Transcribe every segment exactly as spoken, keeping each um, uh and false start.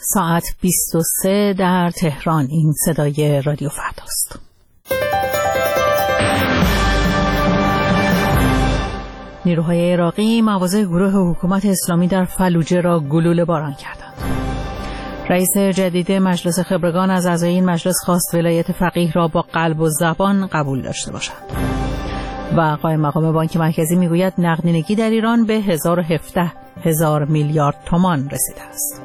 ساعت بیست و سه در تهران. این صدای رادیو فرداست. نیروهای عراقی مواضع گروه حکومت اسلامی در فلوجه را گلوله باران کردند. رئیس جدید مجلس خبرگان از اعضای این مجلس خواست ولایت فقیه را با قلب و زبان قبول داشته باشند. و قائم مقام بانک مرکزی میگوید نقدینگی در ایران به هزار و هفده هزار میلیارد تومان رسیده است.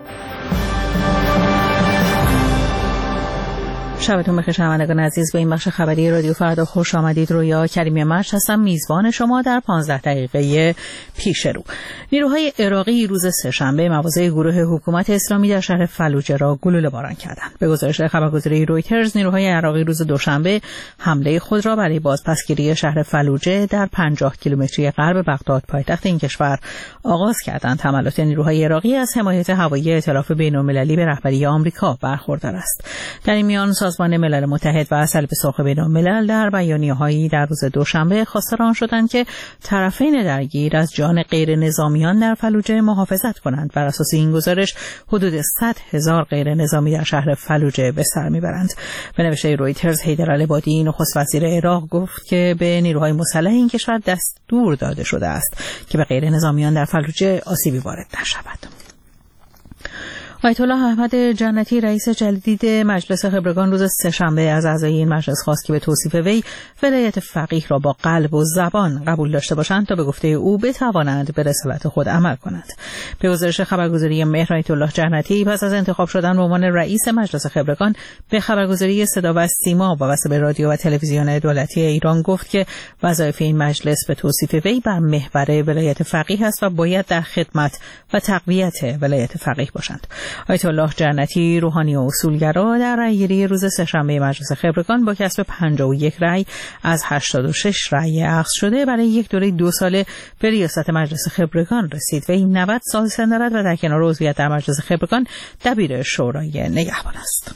شبتون بخیر شنوندگان عزیز، به این بخش خبری رادیو فردا خوش آمدید. رویا کریمی مرج هستم، میزبان شما در پانزده دقیقه پیش رو. نیروهای عراقی روز سه‌شنبه مواضع گروه حکومت اسلامی در شهر فلوجه را گلوله باران کردند. به گزارش خبرگزاری رویترز، نیروهای عراقی روز دوشنبه حمله خود را برای بازپسگیری شهر فلوجه در پنجاه کیلومتری غرب بغداد پایتخت این کشور آغاز کردند. حملات نیروهای عراقی از حمایت هوایی ائتلاف بین‌المللی به رهبری آمریکا برخوردار است. در این میان سازمان ملل متحد و صلیب سرخ بین‌الملل در بیانیه‌هایی در روز دوشنبه خواستار آن شدند که طرفین درگیر از جان غیر نظامیان در فلوجه محافظت کنند. بر اساس این گزارش حدود صد هزار غیر نظامی در شهر فلوجه به سر میبرند. به نوشته رویترز، حیدر العبادی نخست وزیر عراق گفت که به نیروهای مسلح این کشور دستور داده شده است که به غیر نظامیان در فلوجه آسیبی وارد نشود. آیت الله احمد جنتی رئیس جدید مجلس خبرگان روز سه‌شنبه از اعضای این مجلس خواست که به توصیف وی ولایت فقیه را با قلب و زبان قبول داشته باشند تا به گفته او بتوانند به رسالت خود عمل کنند. به گزارش خبرگزاری مهر، آیت الله جنتی پس از انتخاب شدن به عنوان رئیس مجلس خبرگان به خبرگزاری صدا و سیما وابسته به رادیو و تلویزیون دولتی ایران گفت که وظایف این مجلس به توصیف وی بر محور ولایت فقیه است و باید در خدمت و تقویت ولایت فقیه باشند. آیت الله جنتی روحانی و اصولگرا در رأی‌گیری روز سه‌شنبه مجلس خبرگان با کسب پنجاه و یک رأی از هشتاد و شش رأی اخذ شده برای یک دوره دو ساله به ریاست مجلس خبرگان رسید و این نود سال سن دارد و در کنار عضویت در مجلس خبرگان دبیر شورای نگهبان است.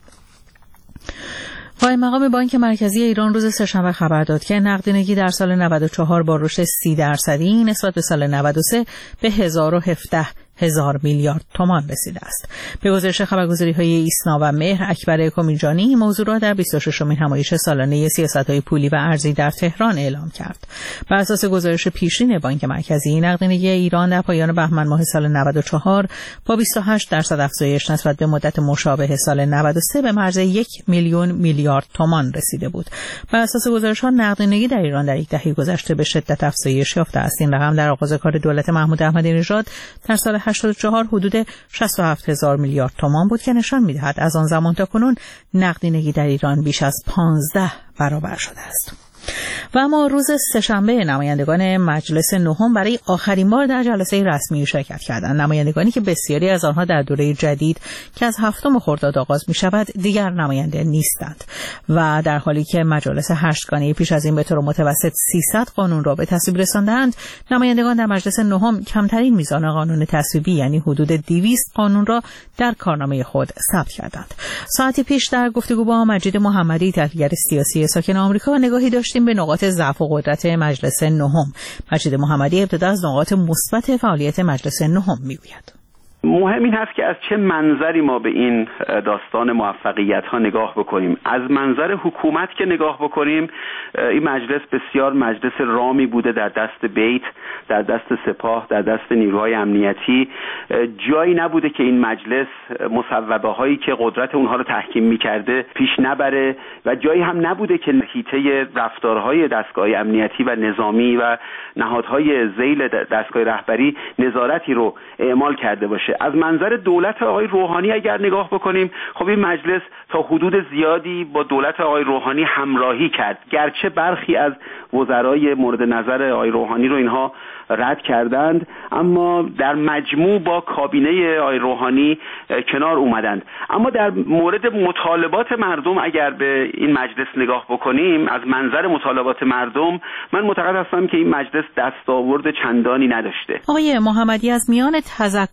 قائم مقام بانک مرکزی ایران روز سه‌شنبه خبر داد که نقدینگی در سال نود و چهار با رشد سی درصدی نسبت به سال نود و سه به هزار و هفده هزار میلیارد تومان رسیده است. به گزارش خبرگزاری‌های ایسنا و مهر، اکبر کمیجانی موضوع را در بیست و ششمین همایش سالانه سیاست‌های پولی و ارزی در تهران اعلام کرد. بر اساس گزارش پیشین بانک مرکزی، نقدینگی ایران در پایان بهمن ماه سال نود و چهار با بیست و هشت درصد افزایش نسبت به مدت مشابه سال نود و سه به مرز یک میلیون میلیارد تومان رسیده بود. بر اساس گزارش‌ها نقدینگی در ایران در یک دهه گذشته به شدت افزایش یافته است. این رقم در آغاز کار دولت محمود احمدی نژاد در سال هشتاد و چهار حدود شصت و هفت هزار میلیارد تومان بود که نشان می‌دهد از آن زمان تا کنون نقدینگی در ایران بیش از پانزده برابر شده است. و اما روز سه‌شنبه نمایندگان مجلس نهم برای آخرین بار در جلسه رسمی شرکت کردند. نمایندگانی که بسیاری از آنها در دوره جدید که از هفتم خرداد آغاز می شود دیگر نماینده نیستند و در حالی که مجالس هشتگانه پیش از این به طور متوسط سیصد قانون را به تصویب رساندند، نمایندگان در مجلس نهم کمترین میزان قانون تصویبی یعنی حدود دویست قانون را در کارنامه خود ثبت کردند. ساعتی پیش در گفتگو با مجید محمدی، تحلیلگر سیاسی ساکن آمریکا، نگاهی داشتیم به نقاط ضعف و قدرت مجلس نهم. مجید محمدی ابتدا از نقاط مثبت فعالیت مجلس نهم میگوید. مهم این هست که از چه منظری ما به این داستان موفقیت ها نگاه بکنیم. از منظر حکومت که نگاه بکنیم، این مجلس بسیار مجلس رامی بوده در دست بیت، در دست سپاه، در دست نیروهای امنیتی. جایی نبوده که این مجلس مصوبه هایی که قدرت اونها رو تحکیم میکرده پیش نبره و جایی هم نبوده که حیطه رفتارهای دستگاه امنیتی و نظامی و نهادهای ذیل دستگاه رهبری نظارتی رو اعمال کرده باشه. از منظر دولت آقای روحانی اگر نگاه بکنیم، خب این مجلس تا حدود زیادی با دولت آقای روحانی همراهی کرد، گرچه برخی از وزرای مورد نظر آقای روحانی رو اینها رد کردند، اما در مجموع با کابینه آقای روحانی کنار اومدند. اما در مورد مطالبات مردم اگر به این مجلس نگاه بکنیم، از منظر مطالبات مردم من معتقد هستم که این مجلس دستاورد چندانی نداشته. آقای محمدی، از میان تذکرهای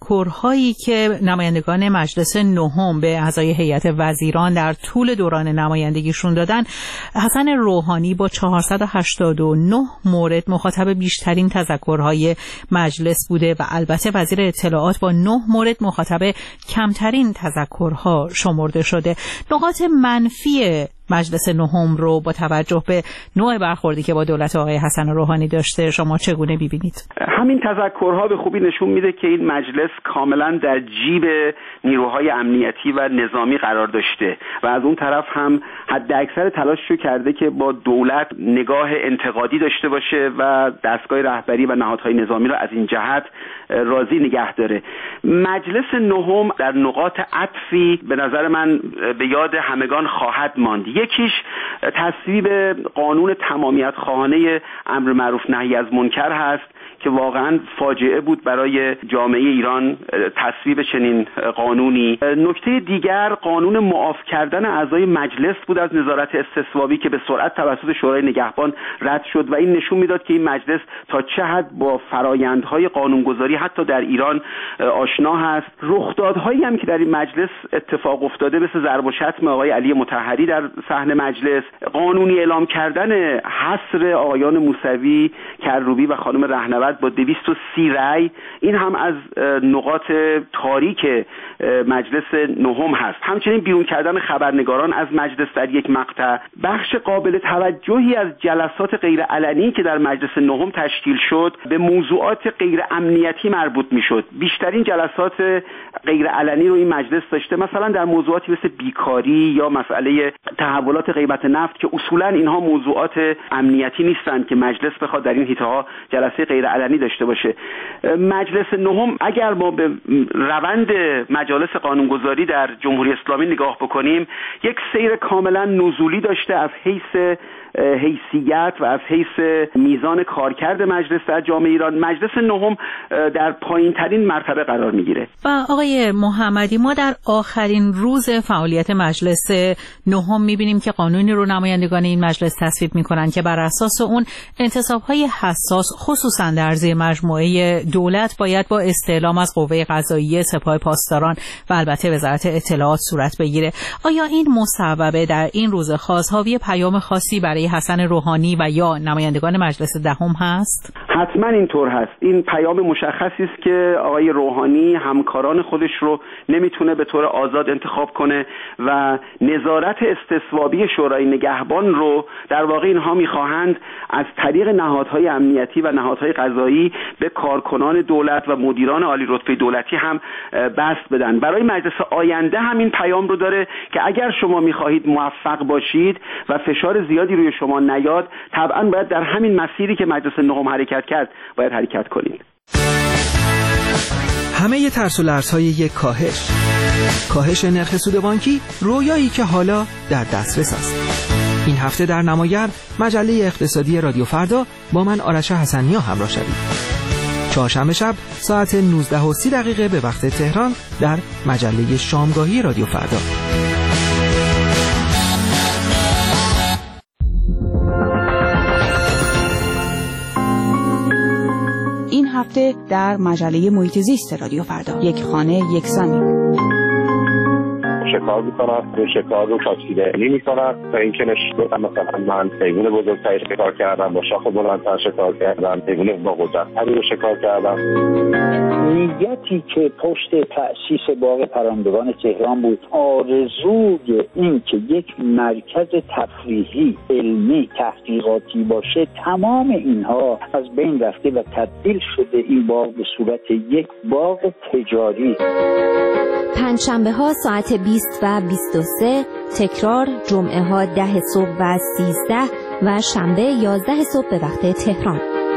هایی که نمایندگان مجلس نهم به اعضای هیئت وزیران در طول دوران نمایندگیشون دادن، حسن روحانی با چهارصد و هشتاد و نه مورد مخاطب بیشترین تذکرهای مجلس بوده و البته وزیر اطلاعات با نه مورد مخاطب کمترین تذکرها شمرده شده. نقاط منفی مجلس نهم رو با توجه به نوع برخوردی که با دولت آقای حسن روحانی داشته شما چگونه می‌بینید؟ همین تذکرها به خوبی نشون میده که این مجلس کاملا در جیب نیروهای امنیتی و نظامی قرار داشته و از اون طرف هم حد اکثر تلاششو کرده که با دولت نگاه انتقادی داشته باشه و دستگاه رهبری و نهادهای نظامی رو از این جهت راضی نگه داره. مجلس نهم در نقاط عطفی به نظر من به یاد همگان خواهد ماند. یکیش تصویب قانون تمامیت خواهانه امر معروف نهی از منکر هست که واقعا فاجعه بود برای جامعه ایران تصویب چنین قانونی. نکته دیگر قانون معاف کردن اعضای مجلس بود از نظارت استصوابی که به سرعت توسط شورای نگهبان رد شد و این نشون میداد که این مجلس تا چه حد با فرایندهای قانونگذاری حتی در ایران آشنا هست. رخدادهایی هم که در این مجلس اتفاق افتاده مثل ضرب و شتم آقای علی مطهری در صحن مجلس، قانونی اعلام کردن حصر آقایان موسوی، کروبی و خانم رهنورد با دویست و سی رأی، این هم از نقاط تاریک مجلس نهم هست. همچنین بیرون کردن خبرنگاران از مجلس در یک مقطع. بخش قابل توجهی از جلسات غیر علنی که در مجلس نهم تشکیل شد به موضوعات غیر امنیتی مربوط میشد. بیشترین جلسات غیر علنی رو این مجلس داشته، مثلا در موضوعاتی مثل بیکاری یا مسئله تحولات قیمت نفت که اصولا اینها موضوعات امنیتی نیستند که مجلس بخواد در این حیطه‌ها جلسه غیر علنی داشته باشه. مجلس نهم اگر ما به روند مجالس قانونگذاری در جمهوری اسلامی نگاه بکنیم، یک سیر کاملا نزولی داشته از حیث حیثیت و از حیث میزان کارکرد مجلس در جامعه ایران. مجلس نهم در پایین ترین مرتبه قرار میگیره. و آقای محمدی، ما در آخرین روز فعالیت مجلس نهم میبینیم که قانونی رو نمایندگان این مجلس تصویب میکنن که بر اساس اون انتصاب‌های حساس خصوصا در زیر مجموعه دولت باید با استعلام از قوه قضاییه، سپاه پاسداران و البته وزارت اطلاعات صورت بگیره. آیا این مصوبه در این روز خاص حاوی پیام خاصی برای حسن روحانی و یا نمایندگان مجلس دهم هست؟ حتما اینطور هست. این پیام مشخصی است که آقای روحانی همکاران خودش رو نمیتونه به طور آزاد انتخاب کنه و نظارت استصوابی شورای نگهبان رو در واقع اینها میخواهند از طریق نهادهای امنیتی و نهادهای قضایی به کارکنان دولت و مدیران عالی رتبه دولتی هم بست بدن. برای مجلس آینده هم این پیام رو داره که اگر شما میخواهید موفق باشید و فشار زیادی روی شما نیاد، طبعا باید در همین مسیری که مجلس نهم حرکت کرد باید حرکت کنید. همه ترس و لرزهای یک کاهش کاهش نرخ سود بانکی، رویایی که حالا در دسترس است. این هفته در نماگر مجله اقتصادی رادیو فردا با من آرش حسنیا همراه شوید. چهارشنبه شب ساعت نوزده و سی دقیقه به وقت تهران در مجله شامگاهی رادیو فردا. این هفته در مجله محیط زیست رادیو فردا، یک خانه یک زمین. شکار میکنن، این شکار رو کاسکیدنی میکنن و این که نشون مثلا من حیوان بزرگتری شکار کردم، با شاخ بلندتر شکار کردم، حیوان با قدرت‌تری رو شکار کردم. نیتی که پشت تأسیس باغ پرندگان تهران بود، آرزوی این که یک مرکز تفریحی علمی تحقیقاتی باشه، تمام اینها از بین رفته و تبدیل شده این باغ به صورت یک باغ تجاری. پنجشنبه ها ساعت بیست و بیست و سه، تکرار جمعه ها ده صبح و سیزده و شنبه یازده صبح به وقت تهران.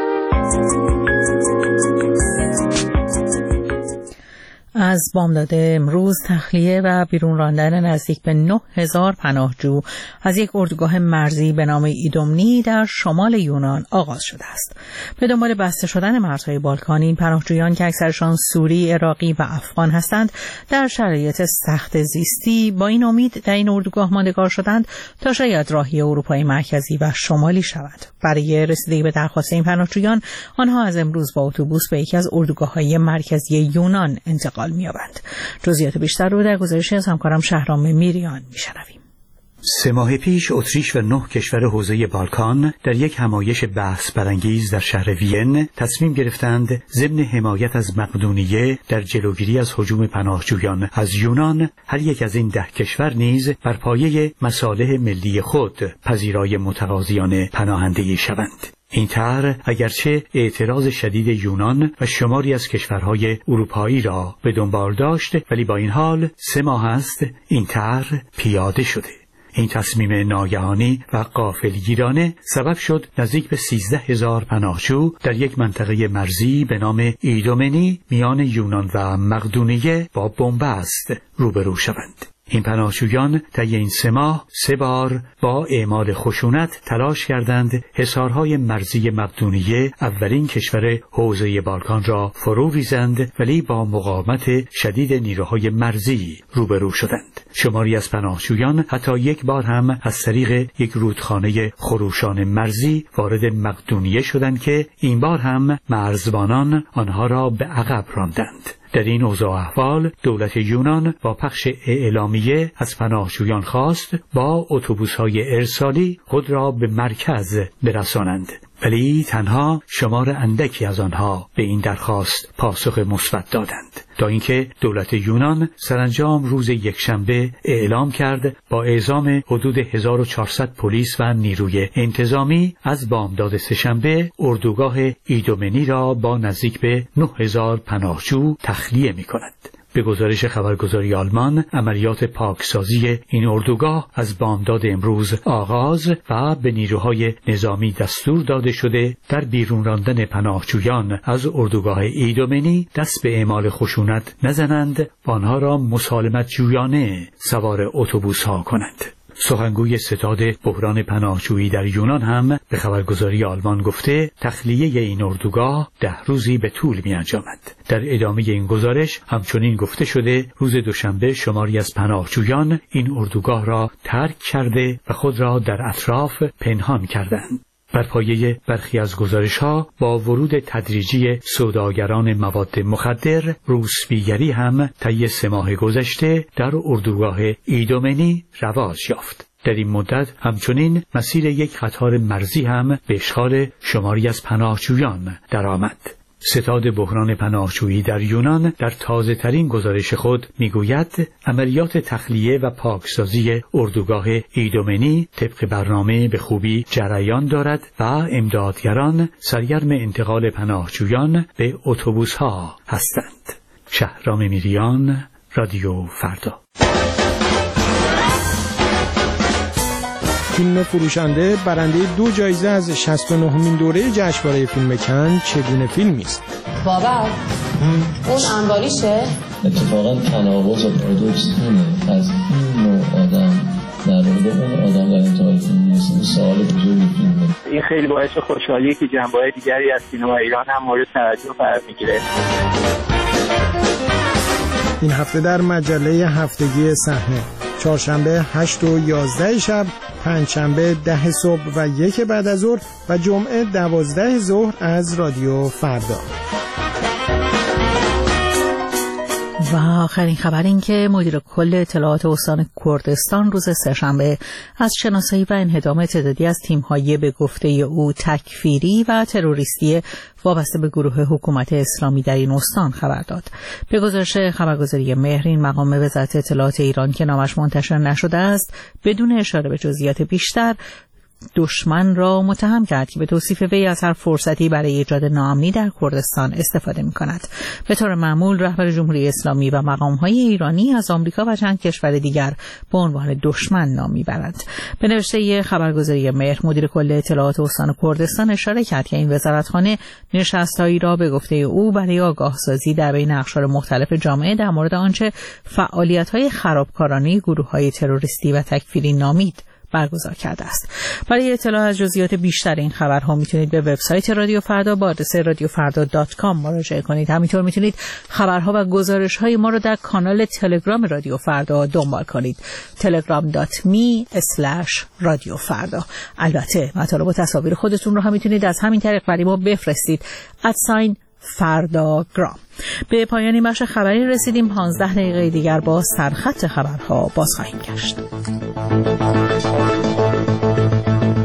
از بامداد امروز تخلیه و بیرون راندن نزدیک به نه هزار پناهجو از یک اردوگاه مرزی به نام ایدومنی در شمال یونان آغاز شده است. به دنبال بسته شدن مرزهای بالکان، این پناهجویان که اکثرشان سوری، عراقی و افغان هستند، در شرایط سخت زیستی با این امید در این اردوگاه ماندگار شدند تا شاید راهی اروپای مرکزی و شمالی شود. برای رسیدگی به درخواست این پناهجویان، آنها از امروز با اتوبوس به یکی از اردوگاه‌های مرکزی یونان انتقال انتقال می‌یابند. جزئیات بیشتر رو در گزارشی از همکارم شهرام میریان میشنویم. سه ماه پیش اتریش و نه کشور حوزه بالکان در یک همایش بحث برانگیز در شهر وین تصمیم گرفتند ضمن حمایت از مقدونیه در جلوگیری از هجوم پناهجویان از یونان، هر یک از این ده کشور نیز بر پایه مصالح ملی خود پذیرای متقاضیان پناهندگی شوند. این طرح اگرچه اعتراض شدید یونان و شماری از کشورهای اروپایی را به دنبال داشت، ولی با این حال سه ماه است این طرح پیاده شده. این تصمیم ناگهانی و غافلگیرانه سبب شد نزدیک به سیزده هزار پناهجو در یک منطقه مرزی به نام ایدومنی میان یونان و مقدونیه با بنبست روبرو شوند. این پناهجویان طی این سه ماه سه بار با اعمال خشونت تلاش کردند حصارهای مرزی مقدونیه، اولین کشور حوزه بالکان، را فرو ریزند، ولی با مقاومت شدید نیروهای مرزی روبرو شدند. شماری از پناهجویان حتی یک بار هم از طریق یک رودخانه خروشان مرزی وارد مقدونیه شدند که این بار هم مرزبانان آنها را به عقب راندند. در این اوضاع احوال دولت یونان با پخش اعلامیه از پناهجویان خواست با اتوبوس‌های ارسالی خود را به مرکز برسانند، ولی تنها شمار اندکی از آنها به این درخواست پاسخ مثبت دادند، تا اینکه دولت یونان سرانجام روز یکشنبه اعلام کرد با اعزام حدود هزار و چهارصد پلیس و نیروی انتظامی از بامداد سه‌شنبه اردوگاه ایدومنی را با نزدیک به نه هزار پناهجو تخلیه می‌کند. به گزارش خبرگزاری آلمان، عملیات پاکسازی این اردوگاه از بامداد امروز آغاز و به نیروهای نظامی دستور داده شده در بیرون راندن پناهجویان از اردوگاه ایدومنی دست به اعمال خشونت نزنند و آنها را مسالمت جویانه سوار اتوبوس‌ها کنند. سخنگوی ستاد بحران پناهجویی در یونان هم به خبرگزاری آلمان گفته تخلیه این اردوگاه ده روزی به طول می انجامد. در ادامه این گزارش همچنین گفته شده روز دوشنبه شماری از پناهجویان این اردوگاه را ترک کرده و خود را در اطراف پنهان کردند. بر پایه برخی از گزارش‌ها با ورود تدریجی سوداگران مواد مخدر، روسپیگری هم طی سه ماه گذشته در اردوگاه ایدومنی رواج یافت. در این مدت همچنین مسیر یک قطار مرزی هم به اشغال شماری از پناهجویان درآمد. ستاد بحران پناهجویی در یونان در تازه ترین گزارش خود میگوید عملیات تخلیه و پاکسازی اردوگاه ایدومنی طبق برنامه به خوبی جریان دارد و امدادگران سرگرم انتقال پناهجویان به اتوبوس‌ها هستند. شهرام میریان، رادیو فردا. فیلم فروشنده برنده دو جایزه از شصت و نهمین دوره جشنواره فیلم کن چگونه فیلمی است؟ بابا اون انباریشه؟ اتفاقا تناقض و پارادوکس اینه از این نوع آدم در مورد اون آدم در انتهای فیلم نیست. سوال بزرگی فیلمه. این خیلی باعث خوشحالیه که جنبه‌های دیگری از سینما ایران هم مورد توجه قرار میگیره. این هفته در مجله هفتگی صحنه، چهارشنبه هشت و یازده شب، پنجشنبه ده صبح و یک بعد از ظهر و جمعه دوازده ظهر از رادیو فردا. و آخرین خبر این که مدیر کل اطلاعات استان کردستان روز سه‌شنبه از شناسایی و انهدام تعدادی از تیم‌های به گفته او تکفیری و تروریستی وابسته به گروه حکومت اسلامی در این استان خبر داد. به گزارش خبرگزاری مهر، این مقام وزارت اطلاعات ایران که نامش منتشر نشده است بدون اشاره به جزئیات بیشتر دشمن را متهم کرد که به توصیف وی از هر فرصتی برای ایجاد ناامنی در کردستان استفاده می کند. به طور معمول رهبر جمهوری اسلامی و مقام‌های ایرانی از آمریکا و چند کشور دیگر به عنوان دشمن نام می‌برند. به نوشته خبرگزاری مهر، مدیر کل اطلاعات استان کردستان اشاره کرد که این وزارتخانه نشست‌هایی را به گفته او برای آگاهسازی در بین اقشار مختلف جامعه در مورد آنچه فعالیت‌های خرابکارانه گروه‌های تروریستی و تکفیری نامید برگزار کرده است. برای اطلاع از جزئیات بیشتر این خبرها میتونید به وبسایت رادیو فردا با آدرس رادیو فردا دات کام مراجعه کنید. همینطور میتونید خبرها و گزارش‌های ما رو در کانال تلگرام رادیو فردا دنبال کنید. تلگرام دات می اسلش رادیو فردا. البته مطالب و تصاویر خودتون رو هم میتونید از همین طریق برای ما بفرستید. ادساین فردا گرام. به پایان بخش خبری رسیدیم. پانزده دقیقه دیگر با سرخط خبرها باز خواهیم گشت.